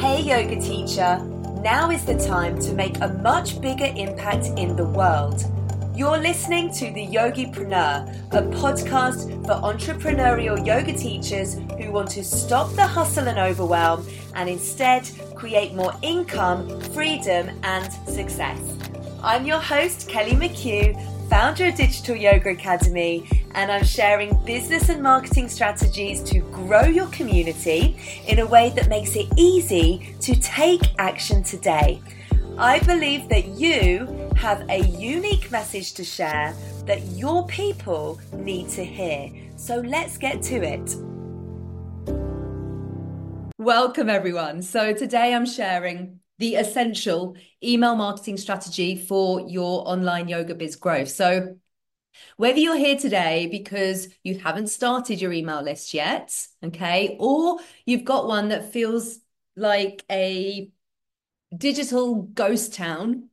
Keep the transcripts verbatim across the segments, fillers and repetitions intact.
Hey yoga teacher, now is the time to make a much bigger impact in the world. You're listening to The Yogipreneur, a podcast for entrepreneurial yoga teachers who want to stop the hustle and overwhelm and instead create more income, freedom and success. I'm your host, Kelly McHugh, founder of Digital Yoga Academy, and I'm sharing business and marketing strategies to grow your community in a way that makes it easy to take action today. I believe that you have a unique message to share that your people need to hear. So let's get to it. Welcome, everyone. So today I'm sharing the essential email marketing strategy for your online yoga biz growth. So whether you're here today because you haven't started your email list yet, okay, or you've got one that feels like a digital ghost town,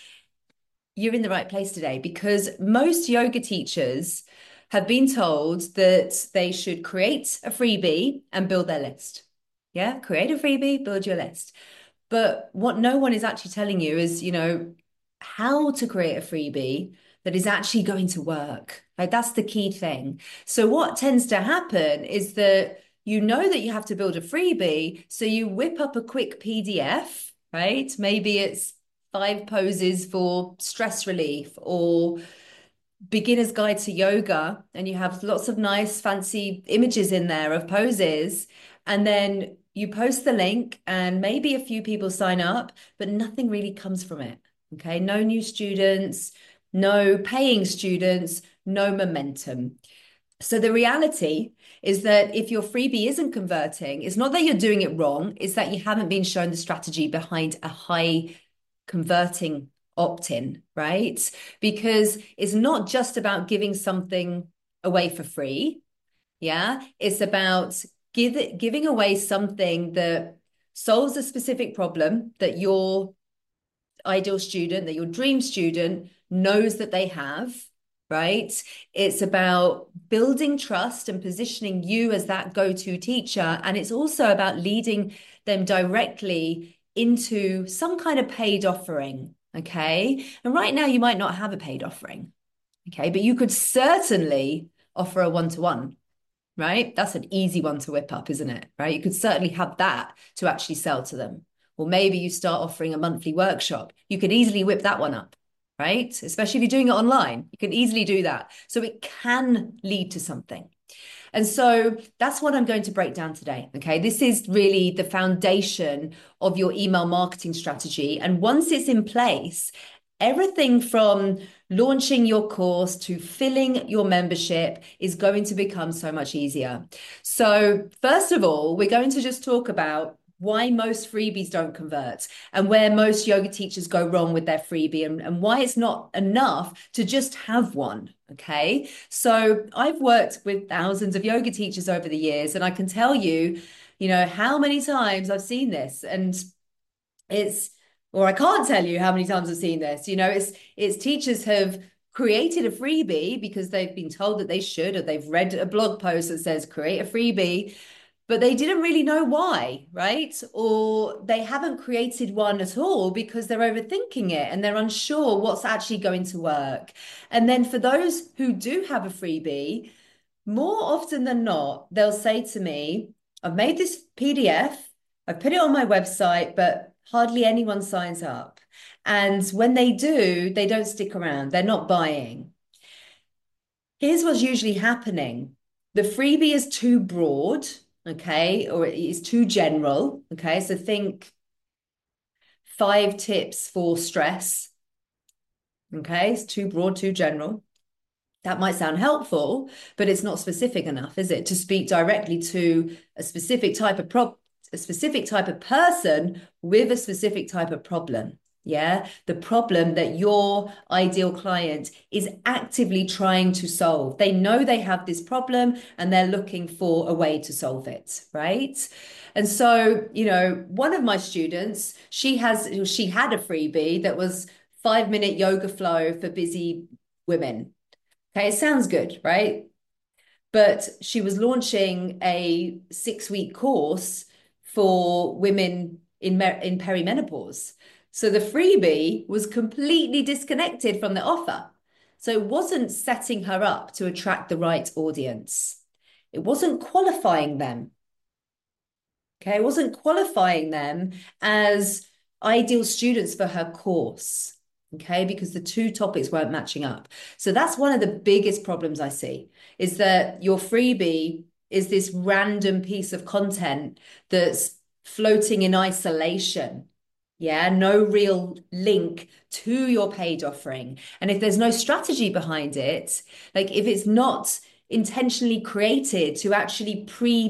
you're in the right place today, because most yoga teachers have been told that they should create a freebie and build their list. Yeah, create a freebie, build your list. But what no one is actually telling you is, you know, how to create a freebie that is actually going to work. Like, that's the key thing. So what tends to happen is that you know that you have to build a freebie, so you whip up a quick P D F, right? Maybe it's five poses for stress relief or beginner's guide to yoga, and you have lots of nice fancy images in there of poses, and then you post the link and maybe a few people sign up, but nothing really comes from it. Okay, no new students, no paying students, no momentum. So the reality is that if your freebie isn't converting, it's not that you're doing it wrong, it's that you haven't been shown the strategy behind a high converting opt-in, right? Because it's not just about giving something away for free. Yeah, it's about give it, giving away something that solves a specific problem that your ideal student, that your dream student knows that they have, right? It's about building trust and positioning you as that go-to teacher. And it's also about leading them directly into some kind of paid offering, okay? And right now you might not have a paid offering, okay? But you could certainly offer a one-to-one, right? That's an easy one to whip up, isn't it? Right? You could certainly have that to actually sell to them. Or maybe you start offering a monthly workshop. You could easily whip that one up, right? Especially if you're doing it online, you can easily do that. So it can lead to something. And so that's what I'm going to break down today. Okay. This is really the foundation of your email marketing strategy. And once it's in place, everything from launching your course to filling your membership is going to become so much easier. So first of all, we're going to just talk about why most freebies don't convert and where most yoga teachers go wrong with their freebie, and, and why it's not enough to just have one. Okay. So I've worked with thousands of yoga teachers over the years, and I can tell you, you know, how many times I've seen this, and it's, or I can't tell you how many times I've seen this, you know, it's, it's teachers have created a freebie because they've been told that they should, or they've read a blog post that says create a freebie, but they didn't really know why, right? Or they haven't created one at all because they're overthinking it and they're unsure what's actually going to work. And then for those who do have a freebie, more often than not, they'll say to me, I've made this P D F, I've put it on my website, but hardly anyone signs up. And when they do, they don't stick around. They're not buying. Here's what's usually happening. The freebie is too broad, okay, or it is too general, okay? So think five tips for stress, okay? It's too broad, too general. That might sound helpful, but it's not specific enough, is it, to speak directly to a specific type of prop, a specific type of person with a specific type of problem. Yeah, the problem that your ideal client is actively trying to solve. They know they have this problem and they're looking for a way to solve it, right? And so, you know, one of my students, she has, she had a freebie that was five minute yoga flow for busy women. Okay, it sounds good, right? But she was launching a six week course for women in, in perimenopause. So the freebie was completely disconnected from the offer. So it wasn't setting her up to attract the right audience. It wasn't qualifying them. Okay, it wasn't qualifying them as ideal students for her course. Okay, because the two topics weren't matching up. So that's one of the biggest problems I see, is that your freebie is this random piece of content that's floating in isolation. Yeah, no real link to your paid offering. And if there's no strategy behind it, like if it's not intentionally created to actually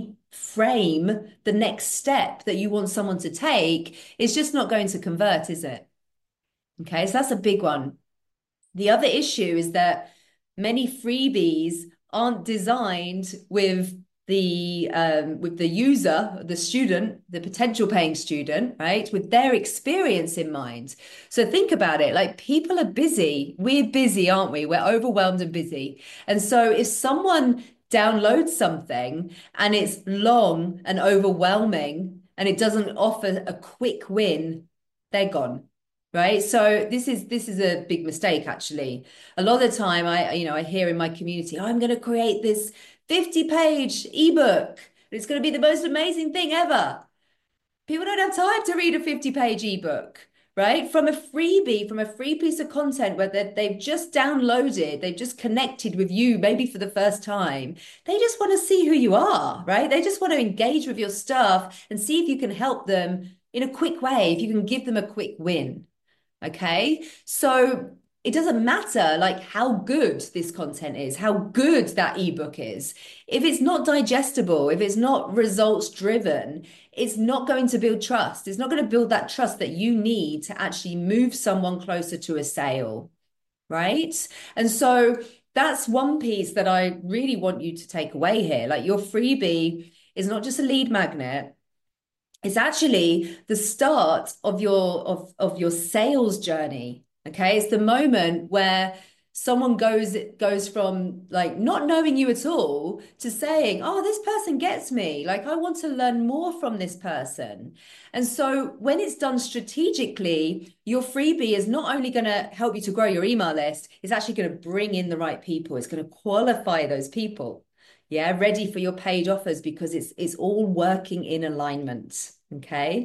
pre-frame the next step that you want someone to take, it's just not going to convert, is it? Okay, so that's a big one. The other issue is that many freebies aren't designed with the um, with the user, the student, the potential paying student, right, with their experience in mind. So think about it, like people are busy. We're busy, aren't we? We're overwhelmed and busy. And so if someone downloads something and it's long and overwhelming and it doesn't offer a quick win, they're gone. Right. So this is this is a big mistake, actually. A lot of the time I, you know, I hear in my community, oh, I'm going to create this fifty page ebook. It's going to be the most amazing thing ever. People don't have time to read a fifty page ebook, right? From a freebie, from a free piece of content where they've just downloaded, they've just connected with you, maybe for the first time. They just want to see who you are, right? They just want to engage with your stuff and see if you can help them in a quick way, if you can give them a quick win. Okay, so it doesn't matter like how good this content is, how good that ebook is. If it's not digestible, if it's not results driven, it's not going to build trust. It's not going to build that trust that you need to actually move someone closer to a sale, right? And so that's one piece that I really want you to take away here. Like your freebie is not just a lead magnet. It's actually the start of your of, of your sales journey. Okay. It's the moment where someone goes goes from like not knowing you at all to saying, oh, this person gets me. Like, I want to learn more from this person. And so when it's done strategically, your freebie is not only going to help you to grow your email list, it's actually going to bring in the right people. It's going to qualify those people. Yeah, ready for your paid offers because it's it's all working in alignment. Okay.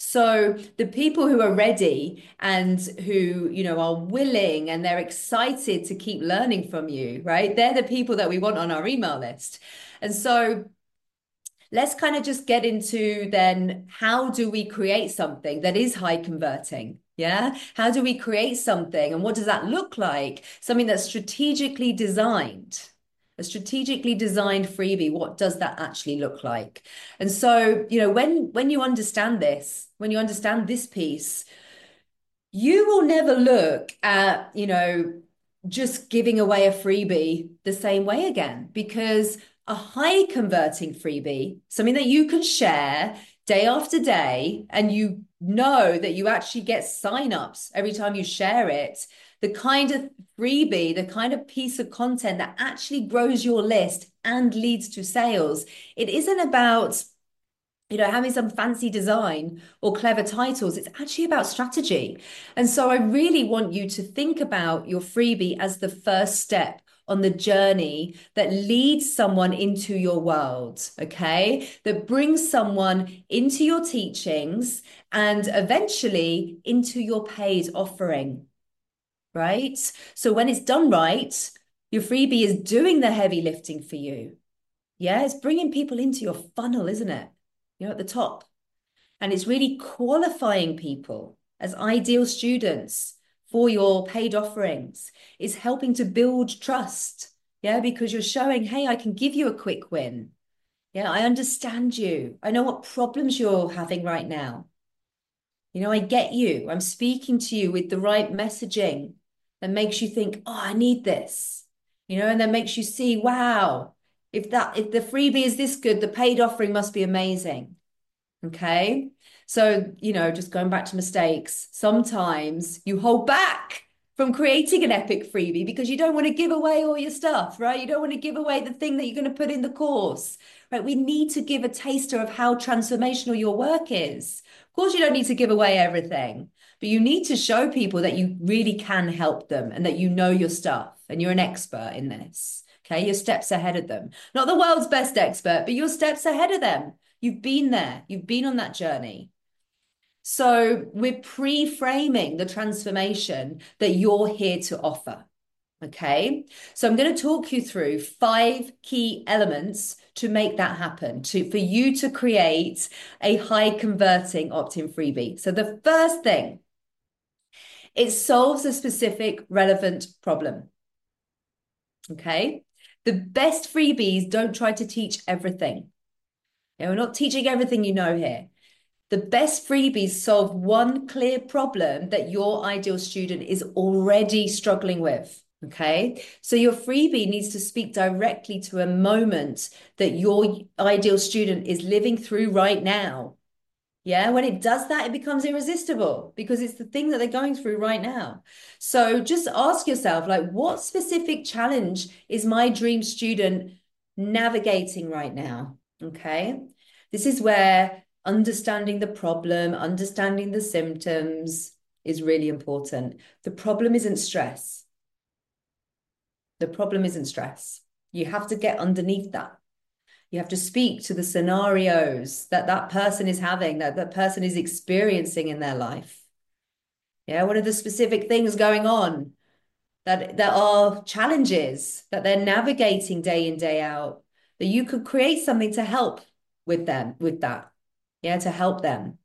So the people who are ready and who, you know, are willing and they're excited to keep learning from you, right? They're the people that we want on our email list. And so let's kind of just get into then, how do we create something that is high converting? Yeah. How do we create something and what does that look like? Something that's strategically designed. A strategically designed freebie, what does that actually look like? And so, you know, when when you understand this, when you understand this piece, you will never look at, you know, just giving away a freebie the same way again, because a high converting freebie, something that you can share day after day, and you know that you actually get signups every time you share it, the kind of freebie, the kind of piece of content that actually grows your list and leads to sales. It isn't about, you know, having some fancy design or clever titles. It's actually about strategy. And so I really want you to think about your freebie as the first step on the journey that leads someone into your world, okay? That brings someone into your teachings and eventually into your paid offering, right? So when it's done right, your freebie is doing the heavy lifting for you. Yeah, it's bringing people into your funnel, isn't it? You know, at the top. And it's really qualifying people as ideal students for your paid offerings. It's helping to build trust. Yeah, because you're showing, hey, I can give you a quick win. Yeah, I understand you. I know what problems you're having right now. You know, I get you. I'm speaking to you with the right messaging that makes you think, oh, I need this. You know, and then makes you see, wow, if that if the freebie is this good, the paid offering must be amazing. Okay. So, you know, just going back to mistakes, sometimes you hold back from creating an epic freebie because you don't want to give away all your stuff, right? You don't want to give away the thing that you're going to put in the course, right? We need to give a taster of how transformational your work is. Of course, you don't need to give away everything, but you need to show people that you really can help them and that you know your stuff and you're an expert in this. Okay, you're steps ahead of them. Not the world's best expert, but you're steps ahead of them. You've been there, you've been on that journey. So we're pre-framing the transformation that you're here to offer. Okay, so I'm going to talk you through five key elements to make that happen, to for you to create a high converting opt-in freebie. So the first thing, it solves a specific relevant problem. Okay, the best freebies don't try to teach everything. Yeah, we're not teaching everything you know here. The best freebies solve one clear problem that your ideal student is already struggling with. Okay, so your freebie needs to speak directly to a moment that your ideal student is living through right now. Yeah, when it does that, it becomes irresistible because it's the thing that they're going through right now. So just ask yourself, like, what specific challenge is my dream student navigating right now? Okay, this is where understanding the problem, understanding the symptoms is really important. The problem isn't stress. The problem isn't stress. You have to get underneath that. You have to speak to the scenarios that that person is having, that that person is experiencing in their life. Yeah, what are the specific things going on that, that are challenges that they're navigating day in, day out, that you could create something to help with them, with that. Yeah, to help them.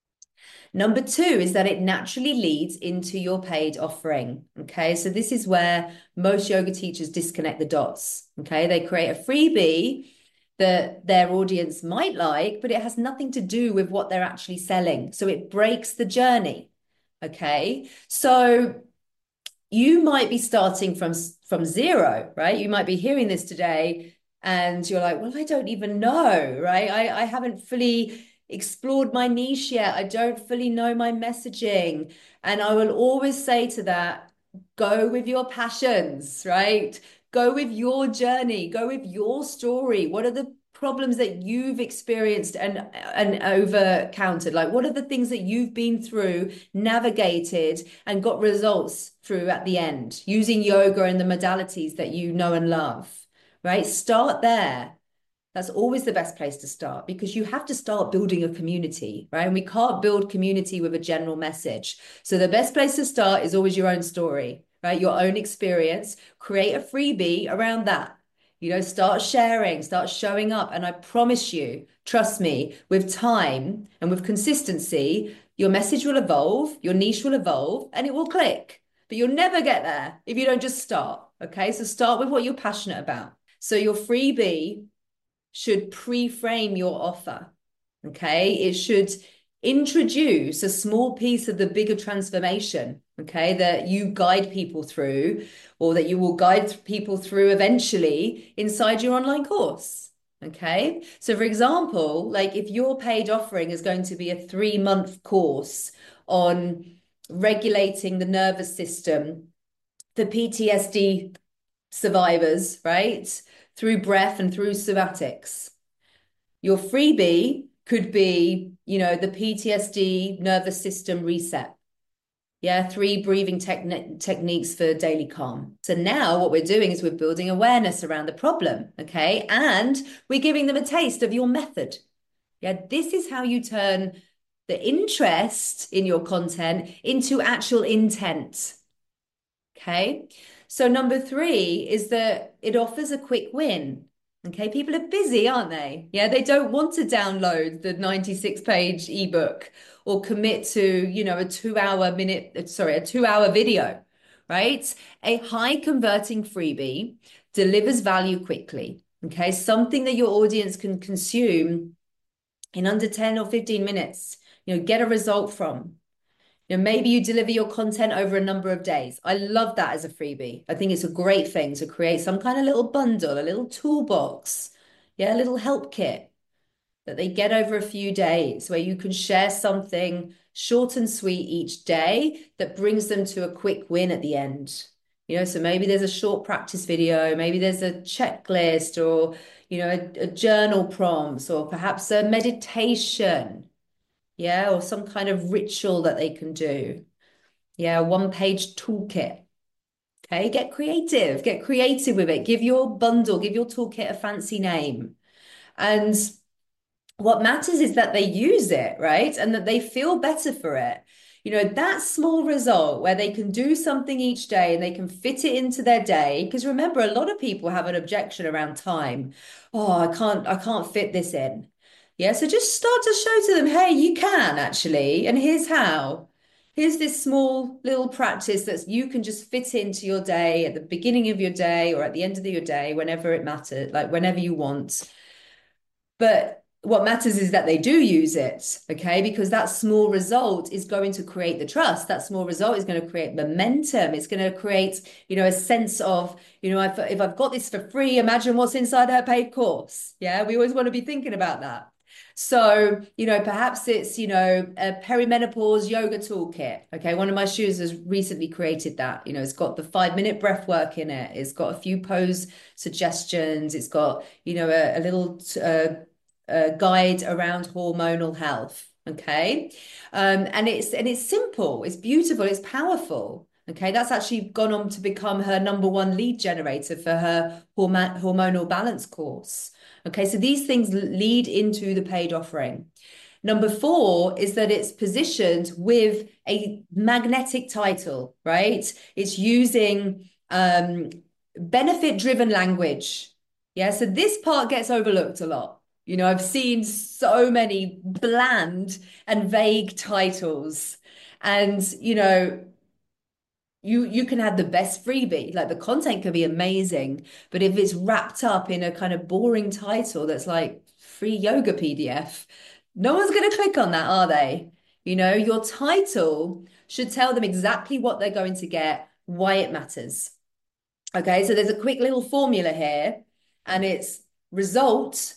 Number two is that it naturally leads into your paid offering. Okay, so this is where most yoga teachers disconnect the dots. Okay, they create a freebie that their audience might like, but it has nothing to do with what they're actually selling. So it breaks the journey. Okay, so you might be starting from, from zero, right? You might be hearing this today and you're like, well, I don't even know, right? I, I haven't fully explored my niche yet. I don't fully know my messaging. And I will always say to that, go with your passions, right? Go with your journey, go with your story. What are the problems that you've experienced and and over countered? Like, what are the things that you've been through, navigated, and got results through at the end, using yoga and the modalities that you know and love, right? Start there. That's always the best place to start because you have to start building a community, right? And we can't build community with a general message. So the best place to start is always your own story, right? Your own experience. Create a freebie around that. You know, start sharing, start showing up. And I promise you, trust me, with time and with consistency, your message will evolve, your niche will evolve, and it will click. But you'll never get there if you don't just start. Okay. So start with what you're passionate about. So your freebie should pre-frame your offer. Okay. It should introduce a small piece of the bigger transformation, okay, that you guide people through or that you will guide people through eventually inside your online course. Okay. So for example, like if your paid offering is going to be a three month course on regulating the nervous system for P T S D survivors, right? Through breath and through somatics. Your freebie could be, you know, the P T S D nervous system reset. Yeah, three breathing techni- techniques for daily calm. So now what we're doing is we're building awareness around the problem, okay? And we're giving them a taste of your method. Yeah, this is how you turn the interest in your content into actual intent. Okay. So number three is that it offers a quick win. Okay. People are busy, aren't they? Yeah. They don't want to download the ninety-six page ebook or commit to, you know, a two hour minute, sorry, a two hour video, right? A high converting freebie delivers value quickly. Okay. Something that your audience can consume in under ten or fifteen minutes, you know, get a result from. You know, maybe you deliver your content over a number of days. I love that as a freebie. I think it's a great thing to create some kind of little bundle, a little toolbox, yeah, a little help kit that they get over a few days where you can share something short and sweet each day that brings them to a quick win at the end. You know, so maybe there's a short practice video, maybe there's a checklist or, you know, a, a journal prompts or perhaps a meditation, yeah, or some kind of ritual that they can do. Yeah, one page toolkit. Okay, get creative, get creative with it. Give your bundle, give your toolkit a fancy name. And what matters is that they use it, right? And that they feel better for it. You know, that small result where they can do something each day and they can fit it into their day. Because remember, a lot of people have an objection around time. Oh, I can't, I can't fit this in. Yeah, so just start to show to them, hey, you can actually, and here's how. Here's this small little practice that you can just fit into your day at the beginning of your day or at the end of your day, whenever it matters, like whenever you want. But what matters is that they do use it, okay? Because that small result is going to create the trust. That small result is going to create momentum. It's going to create, you know, a sense of, you know, if, if I've got this for free, imagine what's inside her paid course. Yeah, we always want to be thinking about that. So, you know, perhaps it's, you know, a perimenopause yoga toolkit. Okay. One of my shoes has recently created that. You know, it's got the five minute breath work in it. It's got a few pose suggestions. It's got, you know, a, a little uh, uh, guide around hormonal health. Okay. Um, and it's, and it's simple. It's beautiful. It's powerful. Okay, that's actually gone on to become her number one lead generator for her horm hormonal balance course. Okay, so these things lead into the paid offering. Number four is that it's positioned with a magnetic title, right? It's using um, benefit-driven language. Yeah, so this part gets overlooked a lot. You know, I've seen so many bland and vague titles. And, you know, you you can have the best freebie, like the content could be amazing, but if it's wrapped up in a kind of boring title that's like free yoga P D F, no one's going to click on that, are they? You know, your title should tell them exactly what they're going to get, why it matters. Okay, so there's a quick little formula here, and it's result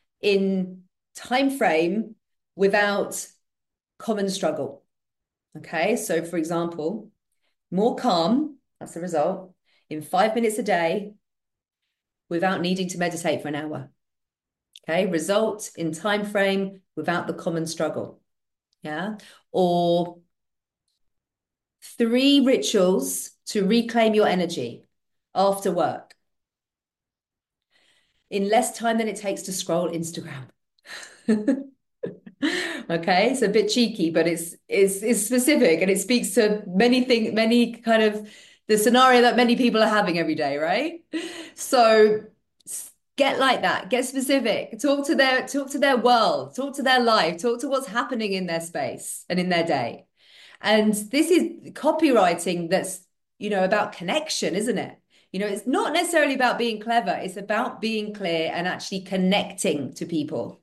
in time frame without common struggle. Okay, so for example, more calm, that's the result, in five minutes a day without needing to meditate for an hour. Okay, result in time frame without the common struggle. Yeah, or three rituals to reclaim your energy after work in less time than it takes to scroll Instagram. Okay, it's a bit cheeky, but it's it's it's specific and it speaks to many things, many kind of the scenario that many people are having every day, right? So get like that, get specific, talk to their talk to their world, talk to their life, talk to what's happening in their space and in their day. And this is copywriting that's, you know, about connection, isn't it? You know, it's not necessarily about being clever, it's about being clear and actually connecting to people,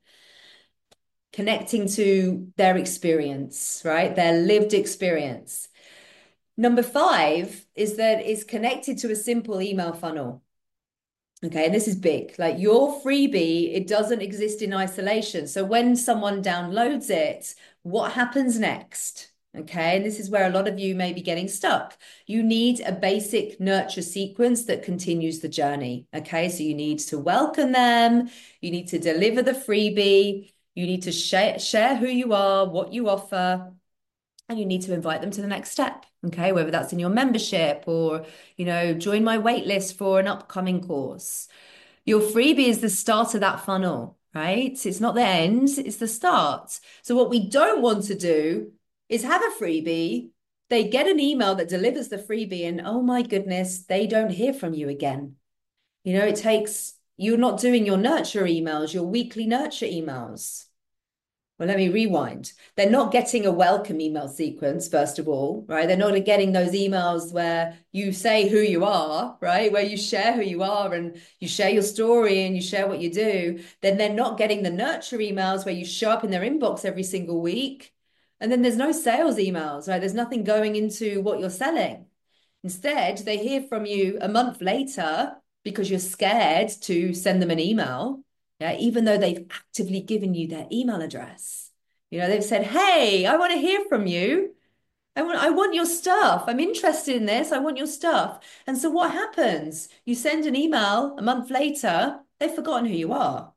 connecting to their experience, right? Their lived experience. Number five is that it's connected to a simple email funnel. Okay, and this is big. Like your freebie, it doesn't exist in isolation. So when someone downloads it, what happens next? Okay, and this is where a lot of you may be getting stuck. You need a basic nurture sequence that continues the journey. Okay, so you need to welcome them, you need to deliver the freebie, you need to share, share who you are, what you offer, and you need to invite them to the next step. Okay, whether that's in your membership or, you know, join my waitlist for an upcoming course. Your freebie is the start of that funnel, right? It's not the end, it's the start. So what we don't want to do is have a freebie, they get an email that delivers the freebie, and oh my goodness, they don't hear from you again. You know, it takes, you're not doing your nurture emails, your weekly nurture emails. Well, let me rewind. They're not getting a welcome email sequence, first of all, right? They're not getting those emails where you say who you are, right? Where you share who you are and you share your story and you share what you do. Then they're not getting the nurture emails where you show up in their inbox every single week. And then there's no sales emails, right? There's nothing going into what you're selling. Instead, they hear from you a month later because you're scared to send them an email. Yeah, even though they've actively given you their email address. You know, they've said, hey, I want to hear from you. I want, I want your stuff. I'm interested in this. I want your stuff. And so what happens? You send an email a month later, they've forgotten who you are.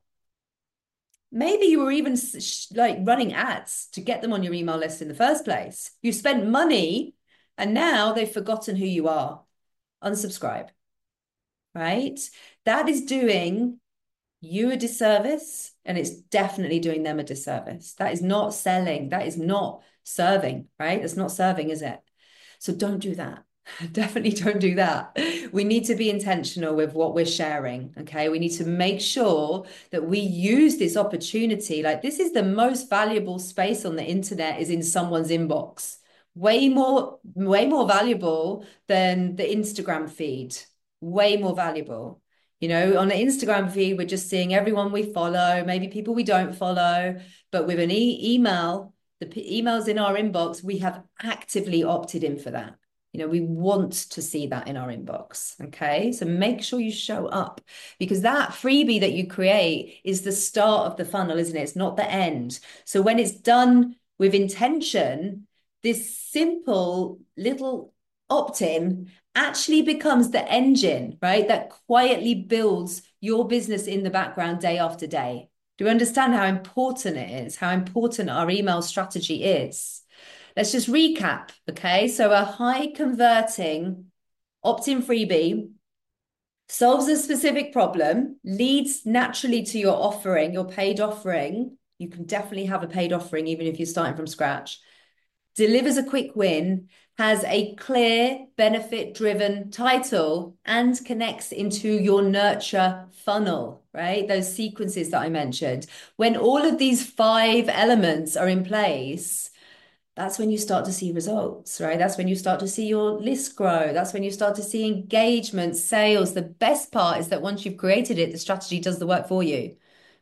Maybe you were even like running ads to get them on your email list in the first place. You spent money and now they've forgotten who you are. Unsubscribe, right? That is doing you a disservice, and it's definitely doing them a disservice. That is not selling. That is not serving, right? That's not serving, is it? So don't do that. Definitely don't do that. We need to be intentional with what we're sharing. Okay. We need to make sure that we use this opportunity. Like, this is the most valuable space on the internet, is in someone's inbox. Way more, way more valuable than the Instagram feed. Way more valuable. You know, on the Instagram feed, we're just seeing everyone we follow, maybe people we don't follow. But with an e email, the emails in our inbox, we have actively opted in for that. You know, we want to see that in our inbox. Okay. So make sure you show up, because that freebie that you create is the start of the funnel, isn't it? It's not the end. So when it's done with intention, this simple little opt-in actually becomes the engine, right? That quietly builds your business in the background day after day. Do you understand how important it is? How important our email strategy is? Let's just recap, okay? So a high converting opt-in freebie solves a specific problem, leads naturally to your offering, your paid offering. You can definitely have a paid offering even if you're starting from scratch. Delivers a quick win, has a clear benefit-driven title, and connects into your nurture funnel, right? Those sequences that I mentioned. When all of these five elements are in place, that's when you start to see results, right? That's when you start to see your list grow. That's when you start to see engagement, sales. The best part is that once you've created it, the strategy does the work for you.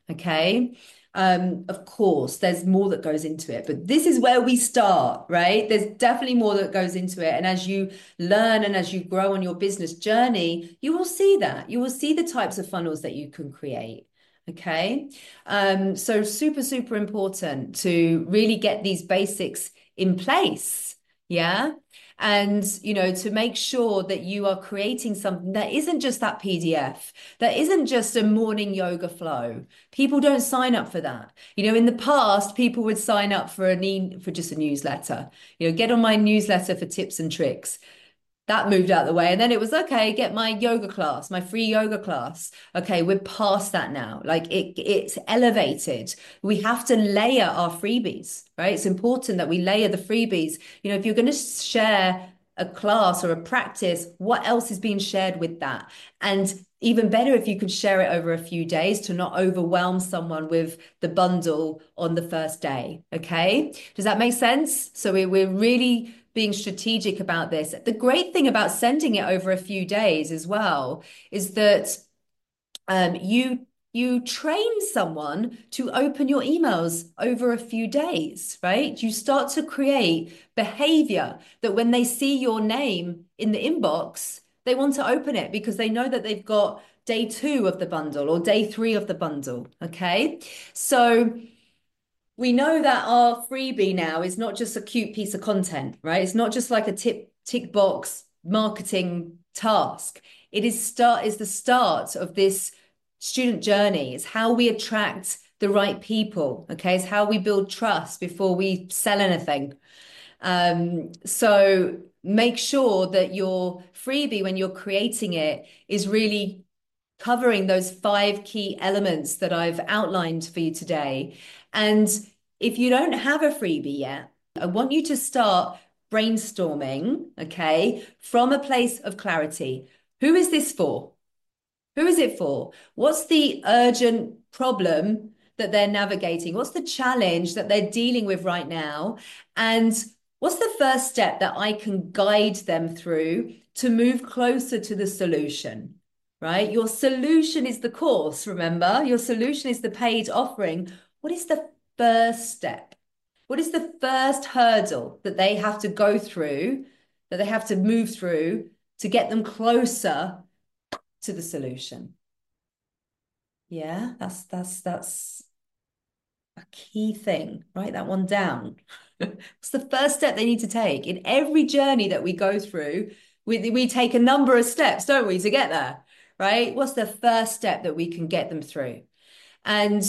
Okay. Um, of course, there's more that goes into it, but this is where we start, right? There's definitely more that goes into it. And as you learn and as you grow on your business journey, you will see that. You will see the types of funnels that you can create. Okay. Um, so super, super important to really get these basics in place. Yeah. And, you know, to make sure that you are creating something that isn't just that P D F, that isn't just a morning yoga flow. People don't sign up for that. You know, in the past, people would sign up for an e for just a newsletter. You know, get on my newsletter for tips and tricks. That moved out of the way. And then it was, okay, get my yoga class, my free yoga class. Okay, we're past that now. Like, it, it's elevated. We have to layer our freebies, right? It's important that we layer the freebies. You know, if you're going to share a class or a practice, what else is being shared with that? And even better if you could share it over a few days to not overwhelm someone with the bundle on the first day. Okay. Does that make sense? So we, we're really being strategic about this. The great thing about sending it over a few days as well is that um, you you train someone to open your emails over a few days, right? You start to create behavior that when they see your name in the inbox, they want to open it because they know that they've got day two of the bundle or day three of the bundle. Okay. So we know that our freebie now is not just a cute piece of content, right? It's not just like a tip tick box marketing task. It is start is the start of this student journey. It's how we attract the right people. Okay, it's how we build trust before we sell anything. Um, so make sure that your freebie, when you're creating it, is really covering those five key elements that I've outlined for you today. And if you don't have a freebie yet, I want you to start brainstorming, okay, from a place of clarity. Who is this for? Who is it for? What's the urgent problem that they're navigating? What's the challenge that they're dealing with right now? And what's the first step that I can guide them through to move closer to the solution? Right? Your solution is the course, remember? Your solution is the paid offering. What is the first step? What is the first hurdle that they have to go through, that they have to move through to get them closer to the solution? Yeah, that's that's that's a key thing. Write that one down. What's the first step they need to take? In every journey that we go through, we, we take a number of steps, don't we, to get there, right? What's the first step that we can get them through? And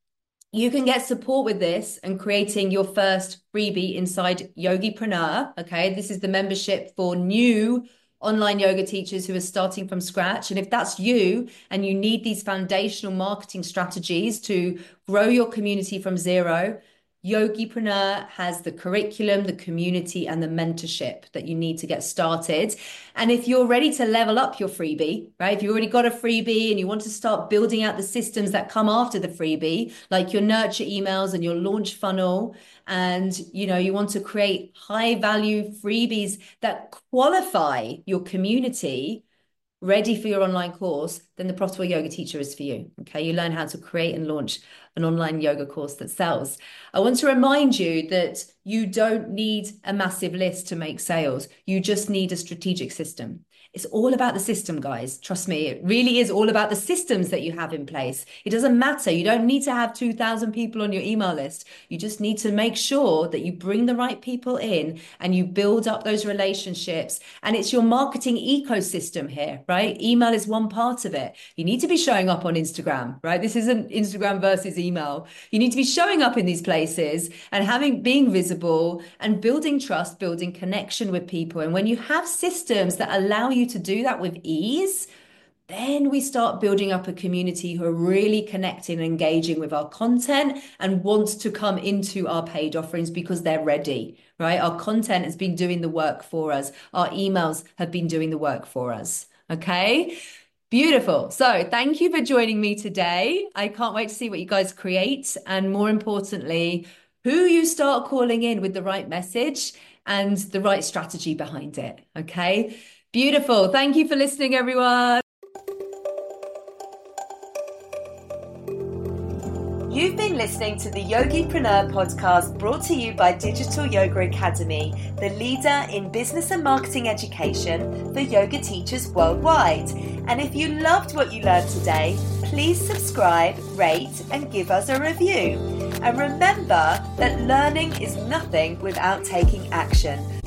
you can get support with this and creating your first freebie inside Yogipreneur. Okay, this is the membership for new online yoga teachers who are starting from scratch. And if that's you and you need these foundational marketing strategies to grow your community from zero, Yogipreneur has the curriculum, the community, and the mentorship that you need to get started. And if you're ready to level up your freebie, right? If you've already got a freebie and you want to start building out the systems that come after the freebie, like your nurture emails and your launch funnel, and you know, you want to create high value freebies that qualify your community ready for your online course, then the Profitable Yoga Teacher is for you. Okay, you learn how to create and launch an online yoga course that sells. I want to remind you that you don't need a massive list to make sales. You just need a strategic system. It's all about the system, guys. Trust me, it really is all about the systems that you have in place. It doesn't matter. You don't need to have two thousand people on your email list. You just need to make sure that you bring the right people in and you build up those relationships. And it's your marketing ecosystem here, right? Email is one part of it. You need to be showing up on Instagram, right? This isn't Instagram versus email. You need to be showing up in these places and having being visible and building trust, building connection with people. And when you have systems that allow you to do that with ease, then we start building up a community who are really connecting and engaging with our content and want to come into our paid offerings because they're ready, right? Our content has been doing the work for us. Our emails have been doing the work for us. Okay. Beautiful. So thank you for joining me today. I can't wait to see what you guys create. And more importantly, who you start calling in with the right message and the right strategy behind it. Okay. Beautiful. Thank you for listening, everyone. You've been listening to the Yogipreneur podcast brought to you by Digital Yoga Academy, the leader in business and marketing education for yoga teachers worldwide. And if you loved what you learned today, please subscribe, rate, and give us a review. And remember that learning is nothing without taking action.